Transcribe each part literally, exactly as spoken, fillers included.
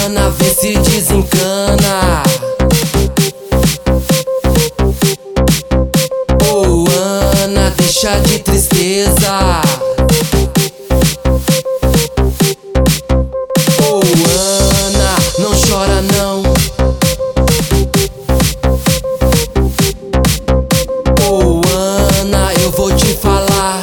Ana, vê se desencana. Ô Ana, deixa de tristeza. Ô Ana, não chora não. Ô Ana, eu vou te falar.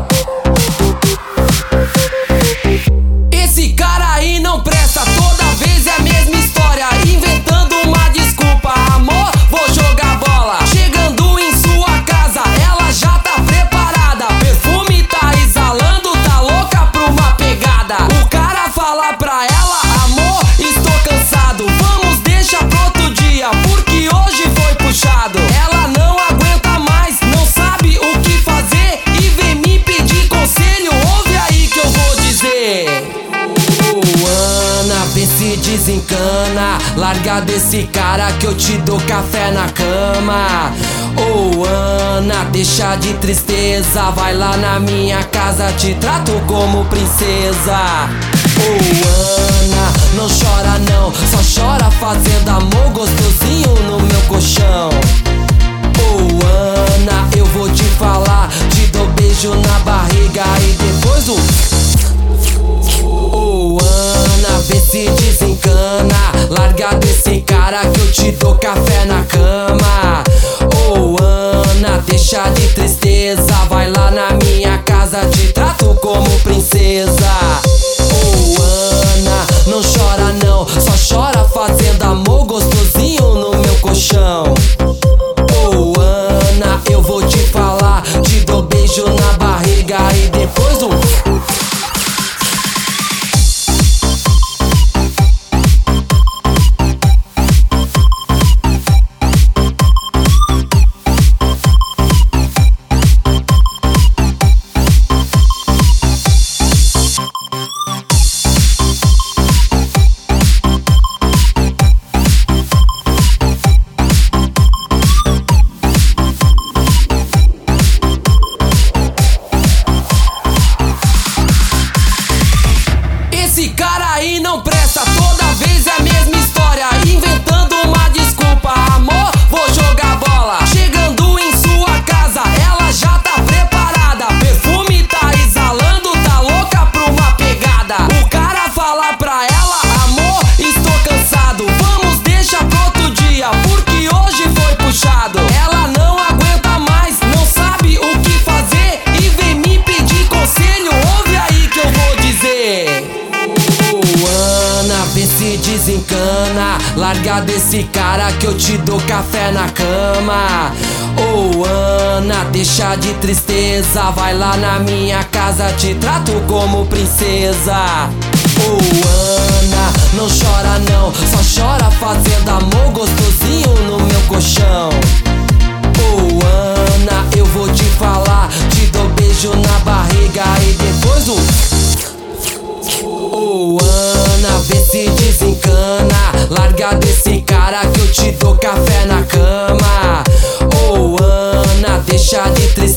Esse cara aí não presta, toda vez é a mesma história, inventando uma desculpa. Amor, vou jogar bola. Chegando em sua casa, ela já tá preparada. Perfume tá exalando, tá louca pra uma pegada. O cara fala pra ela: amor, estou cansado, vamos deixar pro outro dia, porque hoje foi puxado. Ela não aguenta mais, não sabe o que fazer e vem me pedir conselho. Ouve aí que eu vou dizer. Ô Ana, vê se desencana. Larga desse cara que eu te dou café na cama. Ô Ana, deixa de tristeza. Vai lá na minha casa, te trato como princesa. Ô Ana, não chora não, só chora fazendo amor gostosinho no meu colchão. Ô Ana, eu vou te falar, te dou beijo na barriga e depois o... Ô Ana, vê se desencana. Larga desse cara que eu te dou café na cama. Ô Ana, deixa de tristeza. Vai lá na minha casa, te trato como princesa. Ô Ana, não chora não, só chora fazendo amor gostosinho no meu colchão. Ô Ana, eu vou te falar, te dou beijo na barriga e depois um... Esse cara aí não presta, toda vez é a mesma história, inventando uma desculpa. Amor, vou jogar bola. Chegando em sua casa, ela já tá preparada. Perfume tá exalando, tá louca pra uma pegada. O cara fala pra ela: amor, estou cansado, vamos deixar pro outro dia, porque hoje foi puxado. Ela não aguenta mais, não sabe o que fazer e vem me pedir conselho. Ouve aí que eu vou dizer. Ô Ana, vê se desencana. Larga desse cara que eu te dou café na cama. Ô Ana, deixa de tristeza. Vai lá na minha casa, te trato como princesa. Ô Ana, não chora não, só chora fazendo amor gostosinho no meu colchão. Ô Ana, eu vou te falar, te dou beijo na barriga e depois o... Ô Ana, vê se desencana. Larga desse cara que eu te dou café na cama. Ô Ana, deixa de tristeza.